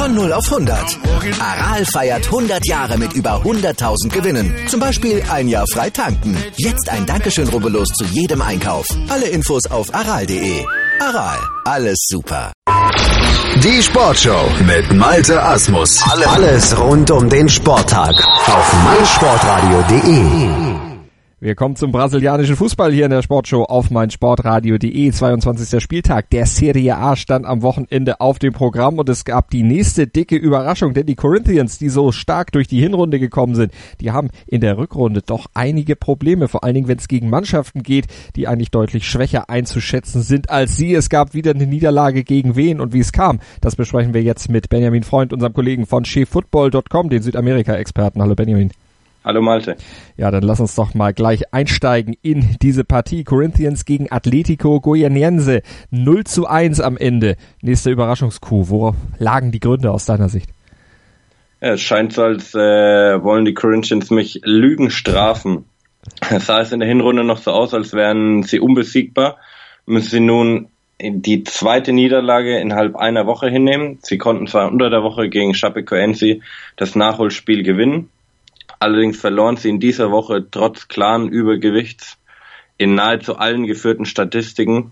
Von 0 auf 100. Aral feiert 100 Jahre mit über 100.000 Gewinnen. Zum Beispiel ein Jahr frei tanken. Jetzt ein Dankeschön, rubbellos zu jedem Einkauf. Alle Infos auf aral.de. Aral, alles super. Die Sportshow mit Malte Asmus. Alles rund um den Sporttag auf meinsportradio.de. Wir kommen zum brasilianischen Fußball hier in der Sportshow auf meinsportradio.de. 22. Spieltag der Serie A stand am Wochenende auf dem Programm und es gab die nächste dicke Überraschung, denn die Corinthians, die so stark durch die Hinrunde gekommen sind, die haben in der Rückrunde doch einige Probleme, vor allen Dingen, wenn es gegen Mannschaften geht, die eigentlich deutlich schwächer einzuschätzen sind als sie. Es gab wieder eine Niederlage gegen wen und wie es kam, das besprechen wir jetzt mit Benjamin Freund, unserem Kollegen von cheffootball.com, den Südamerika-Experten. Hallo Benjamin. Hallo Malte. Ja, dann lass uns doch mal gleich einsteigen in diese Partie. Corinthians gegen Atlético Goianiense. 0:1 am Ende. Nächster Überraschungscoup. Worauf lagen die Gründe aus deiner Sicht? Ja, es scheint so, als wollen die Corinthians mich Lügen strafen. Es sah es in der Hinrunde noch so aus, als wären sie unbesiegbar. Müssen sie nun die zweite Niederlage innerhalb einer Woche hinnehmen. Sie konnten zwar unter der Woche gegen Chapecoense das Nachholspiel gewinnen. Allerdings verloren sie in dieser Woche trotz klaren Übergewichts in nahezu allen geführten Statistiken.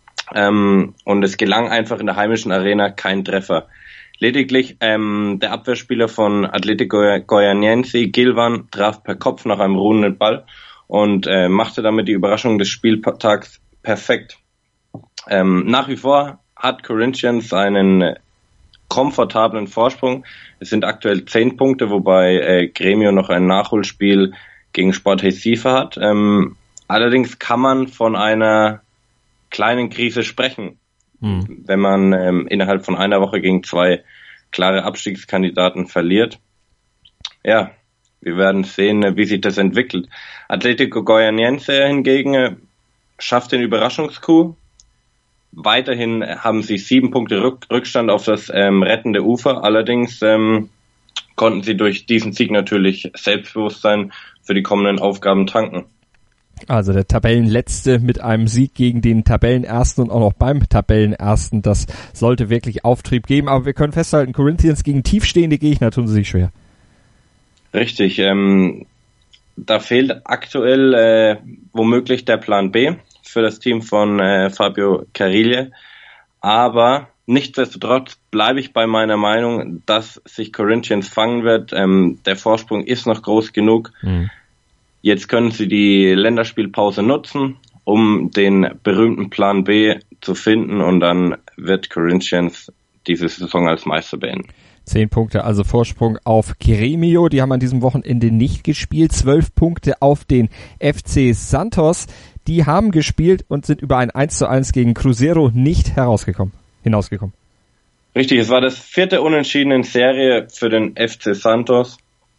Und es gelang einfach in der heimischen Arena kein Treffer. Lediglich der Abwehrspieler von Atlético Goianiense, Gilvan, traf per Kopf nach einem ruhenden Ball und machte damit die Überraschung des Spieltags perfekt. Nach wie vor hat Corinthians einen komfortablen Vorsprung. Es sind aktuell 10 Punkte, wobei Grêmio noch ein Nachholspiel gegen Sport Recife hat. Allerdings kann man von einer kleinen Krise sprechen, wenn man innerhalb von einer Woche gegen 2 klare Abstiegskandidaten verliert. Ja, wir werden sehen, wie sich das entwickelt. Atlético Goianiense hingegen schafft den Überraschungscoup. Weiterhin haben sie 7 Punkte Rückstand auf das rettende Ufer. Allerdings konnten sie durch diesen Sieg natürlich Selbstbewusstsein für die kommenden Aufgaben tanken. Also der Tabellenletzte mit einem Sieg gegen den Tabellenersten und auch noch beim Tabellenersten, das sollte wirklich Auftrieb geben. Aber wir können festhalten, Corinthians gegen tiefstehende Gegner tun sie sich schwer. Richtig, da fehlt aktuell womöglich der Plan B für das Team von Fabio Carille, aber nichtsdestotrotz bleibe ich bei meiner Meinung, dass sich Corinthians fangen wird. Der Vorsprung ist noch groß genug. Jetzt können sie die Länderspielpause nutzen, um den berühmten Plan B zu finden und dann wird Corinthians diese Saison als Meister beenden. 10 Punkte, also Vorsprung auf Grêmio, die haben an diesem Wochenende nicht gespielt. 12 Punkte auf den FC Santos. Die haben gespielt und sind über ein 1:1 gegen Cruzeiro nicht hinausgekommen. Richtig, es war das 4. Unentschieden in Serie für den FC Santos.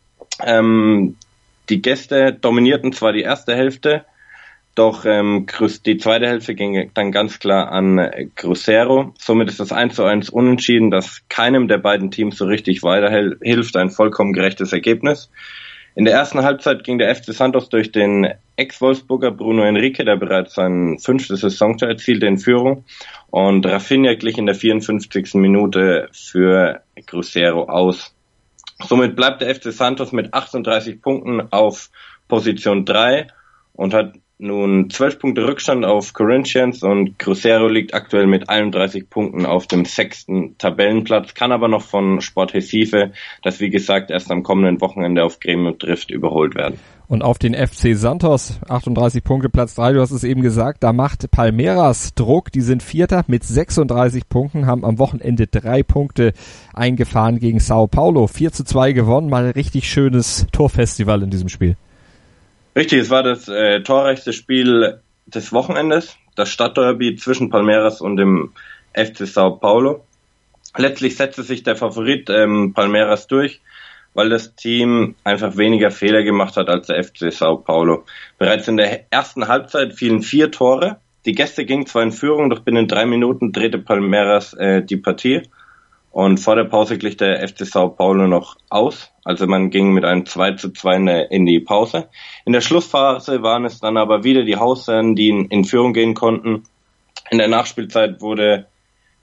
Die Gäste dominierten zwar die erste Hälfte, doch die zweite Hälfte ging dann ganz klar an Cruzeiro. Somit ist das 1:1 Unentschieden, das keinem der beiden Teams so richtig weiterhilft. Ein vollkommen gerechtes Ergebnis. In der ersten Halbzeit ging der FC Santos durch den Ex-Wolfsburger Bruno Henrique, der bereits sein 5. Saisontor erzielte, in Führung. Und Rafinha glich in der 54. Minute für Cruzeiro aus. Somit bleibt der FC Santos mit 38 Punkten auf Position 3 und hat nun 12 Punkte Rückstand auf Corinthians und Cruzeiro liegt aktuell mit 31 Punkten auf dem 6. Tabellenplatz, kann aber noch von Sport Recife, das wie gesagt erst am kommenden Wochenende auf Grêmio trifft, überholt werden. Und auf den FC Santos, 38 Punkte, Platz 3, du hast es eben gesagt, da macht Palmeiras Druck, die sind Vierter mit 36 Punkten, haben am Wochenende 3 Punkte eingefahren gegen Sao Paulo, 4:2 gewonnen, mal ein richtig schönes Torfestival in diesem Spiel. Richtig, es war das torreichste Spiel des Wochenendes, das Stadtderby zwischen Palmeiras und dem FC Sao Paulo. Letztlich setzte sich der Favorit Palmeiras durch, weil das Team einfach weniger Fehler gemacht hat als der FC Sao Paulo. Bereits in der ersten Halbzeit fielen 4 Tore. Die Gäste gingen zwar in Führung, doch binnen 3 Minuten drehte Palmeiras die Partie. Und vor der Pause glich der FC Sao Paulo noch aus. Also man ging mit einem 2:2 in die Pause. In der Schlussphase waren es dann aber wieder die Hausherren, die in Führung gehen konnten. In der Nachspielzeit wurde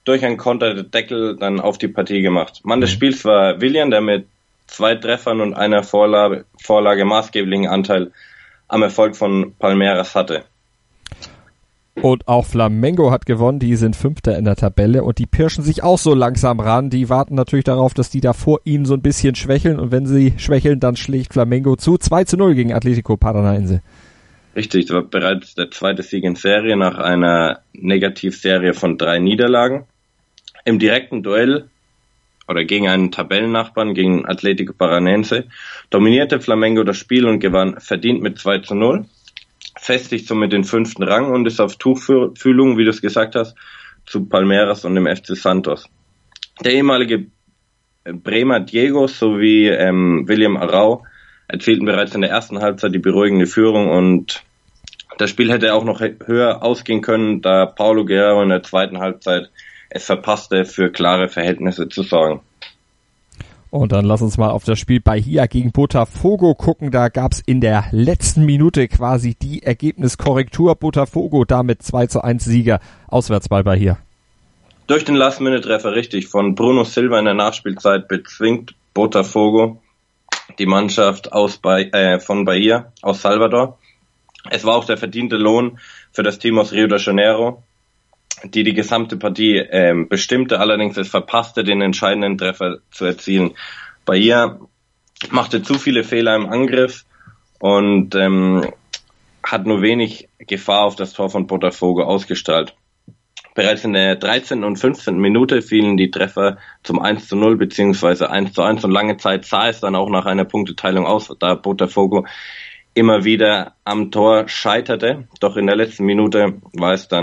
durch einen Konter der Deckel dann auf die Partie gemacht. Mann des Spiels war Willian, der mit 2 Treffern und einer Vorlage maßgeblichen Anteil am Erfolg von Palmeiras hatte. Und auch Flamengo hat gewonnen, die sind 5. in der Tabelle und die pirschen sich auch so langsam ran. Die warten natürlich darauf, dass die da vor ihnen so ein bisschen schwächeln und wenn sie schwächeln, dann schlägt Flamengo zu. 2-0 gegen Atlético Paranaense. Richtig, das war bereits der 2. Sieg in Serie nach einer Negativserie von 3 Niederlagen. Im direkten Duell oder gegen einen Tabellennachbarn, gegen Atlético Paranaense, dominierte Flamengo das Spiel und gewann verdient mit 2-0. Festigt somit den 5. Rang und ist auf Tuchfühlung, wie du es gesagt hast, zu Palmeiras und dem FC Santos. Der ehemalige Bremer Diego sowie William Arau erzielten bereits in der ersten Halbzeit die beruhigende Führung und das Spiel hätte auch noch höher ausgehen können, da Paulo Guerrero in der zweiten Halbzeit es verpasste, für klare Verhältnisse zu sorgen. Und dann lass uns mal auf das Spiel Bahia gegen Botafogo gucken. Da gab's in der letzten Minute quasi die Ergebniskorrektur. Botafogo damit 2-1 Sieger auswärts bei Bahia. Durch den Last-Minute-Treffer richtig von Bruno Silva in der Nachspielzeit bezwingt Botafogo die Mannschaft von Bahia aus Salvador. Es war auch der verdiente Lohn für das Team aus Rio de Janeiro, die gesamte Partie bestimmte, allerdings es verpasste, den entscheidenden Treffer zu erzielen. Bahia machte zu viele Fehler im Angriff und hat nur wenig Gefahr auf das Tor von Botafogo ausgestrahlt. Bereits in der 13. und 15. Minute fielen die Treffer zum 1-0 bzw. 1-1 und lange Zeit sah es dann auch nach einer Punkteteilung aus, da Botafogo immer wieder am Tor scheiterte. Doch in der letzten Minute war es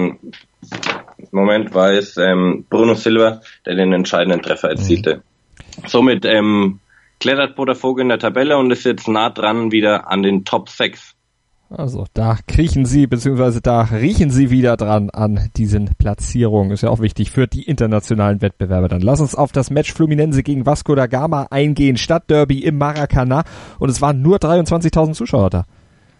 Bruno Silva, der den entscheidenden Treffer erzielte. Somit klettert Botafogo in der Tabelle und ist jetzt nah dran wieder an den Top 6. Also da riechen sie wieder dran an diesen Platzierungen. Ist ja auch wichtig für die internationalen Wettbewerbe. Dann lass uns auf das Match Fluminense gegen Vasco da Gama eingehen. Stadtderby im Maracanã und es waren nur 23.000 Zuschauer da.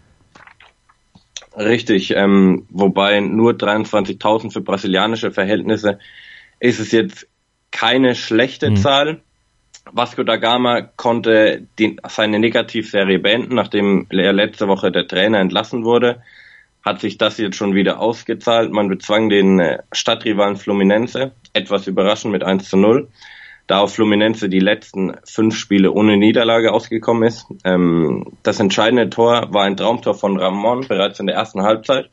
Richtig, wobei nur 23.000 für brasilianische Verhältnisse ist es jetzt keine schlechte Zahl. Vasco da Gama konnte seine Negativserie beenden, nachdem letzte Woche der Trainer entlassen wurde. Hat sich das jetzt schon wieder ausgezahlt. Man bezwang den Stadtrivalen Fluminense, etwas überraschend mit 1-0. Da auf Fluminense die letzten 5 Spiele ohne Niederlage ausgekommen ist. Das entscheidende Tor war ein Traumtor von Ramon bereits in der ersten Halbzeit.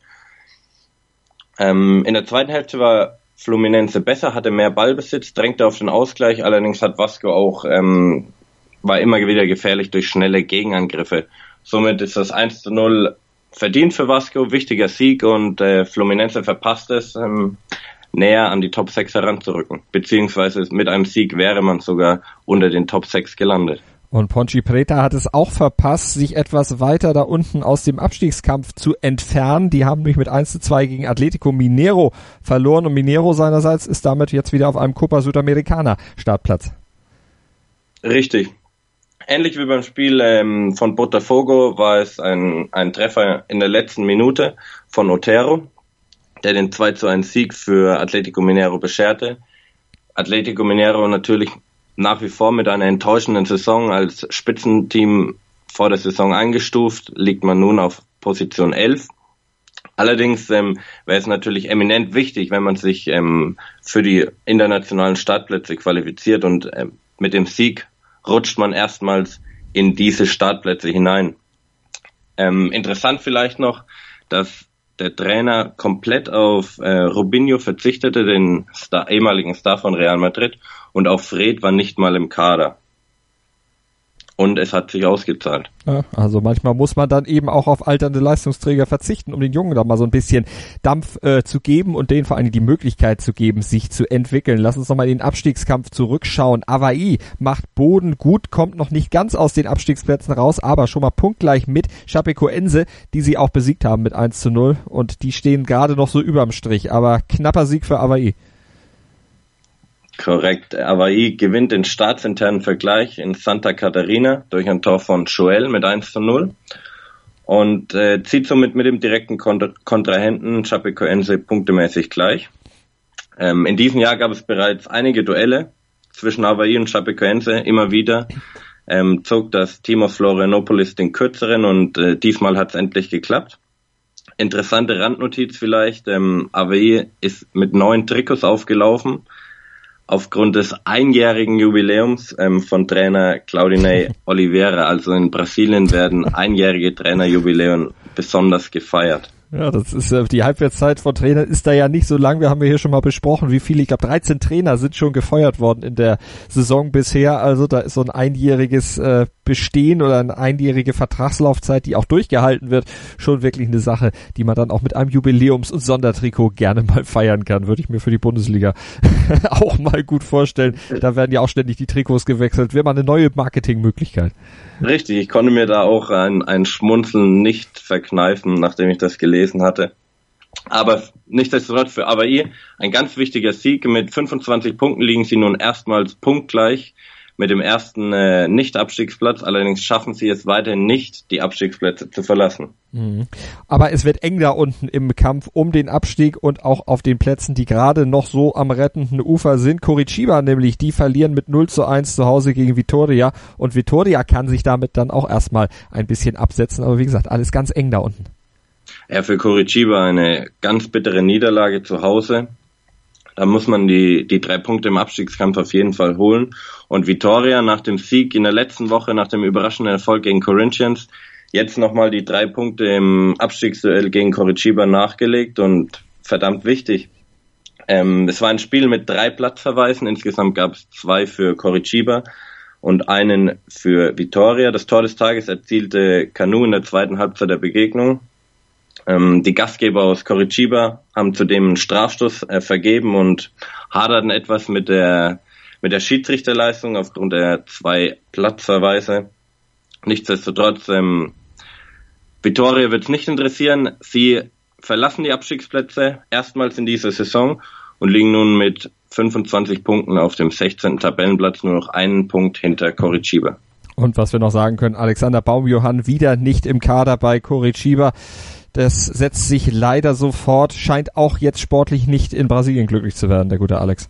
In der zweiten Hälfte war Fluminense besser, hatte mehr Ballbesitz, drängte auf den Ausgleich, allerdings hat Vasco auch, war immer wieder gefährlich durch schnelle Gegenangriffe. Somit ist das 1-0 verdient für Vasco, wichtiger Sieg und Fluminense verpasst es, näher an die Top 6 heranzurücken. Beziehungsweise mit einem Sieg wäre man sogar unter den Top 6 gelandet. Und Ponte Preta hat es auch verpasst, sich etwas weiter da unten aus dem Abstiegskampf zu entfernen. Die haben nämlich mit 1-2 gegen Atlético Mineiro verloren und Mineiro seinerseits ist damit jetzt wieder auf einem Copa Sudamericana Startplatz. Richtig. Ähnlich wie beim Spiel von Botafogo war es ein Treffer in der letzten Minute von Otero, der den 2-1 Sieg für Atlético Mineiro bescherte. Atlético Mineiro natürlich nach wie vor mit einer enttäuschenden Saison als Spitzenteam vor der Saison eingestuft, liegt man nun auf Position 11. Allerdings wäre es natürlich eminent wichtig, wenn man sich für die internationalen Startplätze qualifiziert und mit dem Sieg rutscht man erstmals in diese Startplätze hinein. Interessant vielleicht noch, dass der Trainer komplett auf Robinho verzichtete, den ehemaligen Star von Real Madrid, und auch Fred war nicht mal im Kader. Und es hat sich ausgezahlt. Ja, also manchmal muss man dann eben auch auf alternde Leistungsträger verzichten, um den Jungen da mal so ein bisschen Dampf zu geben und denen vor allem die Möglichkeit zu geben, sich zu entwickeln. Lass uns nochmal in den Abstiegskampf zurückschauen. Avaí macht Boden gut, kommt noch nicht ganz aus den Abstiegsplätzen raus, aber schon mal punktgleich mit Chapecoense, die sie auch besiegt haben mit 1-0 und die stehen gerade noch so überm Strich, aber knapper Sieg für Avaí. Korrekt. Avaí gewinnt den staatsinternen Vergleich in Santa Catarina durch ein Tor von Joel mit 1-0 und zieht somit mit dem direkten Kontrahenten Chapecoense punktemäßig gleich. In diesem Jahr gab es bereits einige Duelle zwischen Avaí und Chapecoense. Immer wieder zog das Team aus Florianópolis den kürzeren und diesmal hat es endlich geklappt. Interessante Randnotiz vielleicht, Avaí ist mit 9 Trikots aufgelaufen, aufgrund des einjährigen Jubiläums von Trainer Claudinei Oliveira. Also in Brasilien werden einjährige Trainerjubiläen besonders gefeiert. Ja, das ist die Halbwertszeit von Trainern ist da ja nicht so lang. Wir haben ja hier schon mal besprochen, wie viele, ich glaube 13 Trainer sind schon gefeuert worden in der Saison bisher. Also da ist so ein einjähriges Bestehen oder eine einjährige Vertragslaufzeit, die auch durchgehalten wird, schon wirklich eine Sache, die man dann auch mit einem Jubiläums- und Sondertrikot gerne mal feiern kann, würde ich mir für die Bundesliga auch mal gut vorstellen. Da werden ja auch ständig die Trikots gewechselt. Wäre mal eine neue Marketingmöglichkeit. Richtig, ich konnte mir da auch ein Schmunzeln nicht verkneifen, nachdem ich das gelesen hatte. Aber nichtsdestotrotz für Avaí ein ganz wichtiger Sieg. Mit 25 Punkten liegen sie nun erstmals punktgleich mit dem ersten Nicht-Abstiegsplatz. Allerdings schaffen sie es weiterhin nicht, die Abstiegsplätze zu verlassen. Aber es wird eng da unten im Kampf um den Abstieg und auch auf den Plätzen, die gerade noch so am rettenden Ufer sind. Curitiba nämlich, die verlieren mit 0:1 zu Hause gegen Vitória und Vitória kann sich damit dann auch erstmal ein bisschen absetzen. Aber wie gesagt, alles ganz eng da unten. Ja, für Curitiba eine ganz bittere Niederlage zu Hause. Da muss man die 3 Punkte im Abstiegskampf auf jeden Fall holen. Und Vitória nach dem Sieg in der letzten Woche, nach dem überraschenden Erfolg gegen Corinthians, jetzt nochmal die 3 Punkte im Abstiegsduell gegen Curitiba nachgelegt und verdammt wichtig. Es war ein Spiel mit 3 Platzverweisen. Insgesamt gab es 2 für Curitiba und einen für Vitória. Das Tor des Tages erzielte Canu in der zweiten Halbzeit der Begegnung. Die Gastgeber aus Curitiba haben zudem einen Strafstoß vergeben und haderten etwas mit der Schiedsrichterleistung aufgrund der 2 Platzverweise. Nichtsdestotrotz, Vitória wird es nicht interessieren. Sie verlassen die Abstiegsplätze erstmals in dieser Saison und liegen nun mit 25 Punkten auf dem 16. Tabellenplatz, nur noch einen Punkt hinter Curitiba. Und was wir noch sagen können, Alexander Baumjohann wieder nicht im Kader bei Curitiba. Das setzt sich leider so fort, scheint auch jetzt sportlich nicht in Brasilien glücklich zu werden, der gute Alex.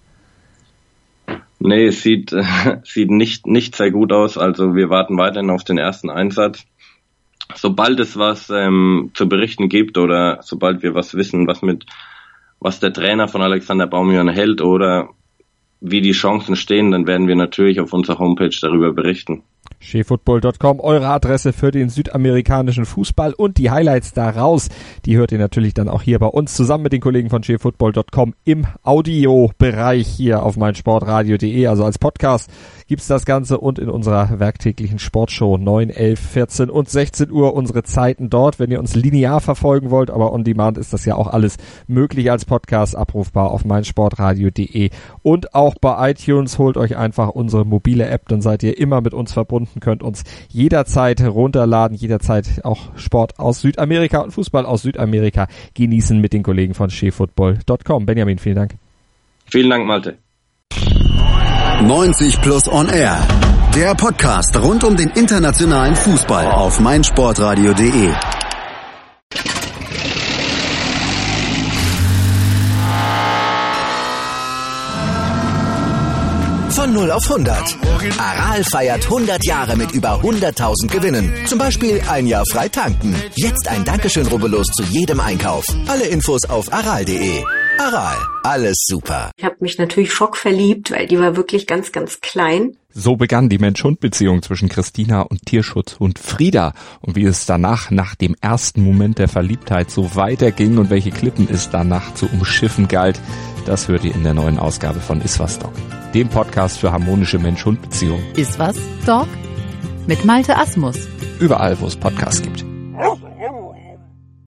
Nee, es sieht nicht sehr gut aus, also wir warten weiterhin auf den ersten Einsatz. Sobald es was zu berichten gibt oder sobald wir was wissen, was der Trainer von Alexander Baumjohann hält oder wie die Chancen stehen, dann werden wir natürlich auf unserer Homepage darüber berichten. Chefootball.com, eure Adresse für den südamerikanischen Fußball und die Highlights daraus, die hört ihr natürlich dann auch hier bei uns zusammen mit den Kollegen von Chefootball.com im Audiobereich hier auf meinsportradio.de, also als Podcast gibt's das Ganze und in unserer werktäglichen Sportshow 9, 11, 14 und 16 Uhr unsere Zeiten dort, wenn ihr uns linear verfolgen wollt, aber on demand ist das ja auch alles möglich als Podcast abrufbar auf meinsportradio.de und auch bei iTunes. Holt euch einfach unsere mobile App, dann seid ihr immer mit uns verbunden, könnt uns jederzeit runterladen, jederzeit auch Sport aus Südamerika und Fußball aus Südamerika genießen mit den Kollegen von chefootball.com. Benjamin, vielen Dank. Vielen Dank, Malte. 90 Plus on Air. Der Podcast rund um den internationalen Fußball auf meinsportradio.de. Von 0 auf 100. Aral feiert 100 Jahre mit über 100.000 Gewinnen. Zum Beispiel ein Jahr frei tanken. Jetzt ein Dankeschön, rubbellos zu jedem Einkauf. Alle Infos auf aral.de. Aral, alles super. Ich habe mich natürlich schockverliebt, weil die war wirklich ganz, ganz klein. So begann die Mensch-Hund-Beziehung zwischen Christina und Tierschutzhund Frieda. Und wie es danach, nach dem ersten Moment der Verliebtheit, so weiterging und welche Klippen es danach zu umschiffen galt, das hört ihr in der neuen Ausgabe von Iswas Dog, dem Podcast für harmonische Mensch-Hund-Beziehungen. Iswas Dog? Mit Malte Asmus. Überall, wo es Podcasts gibt.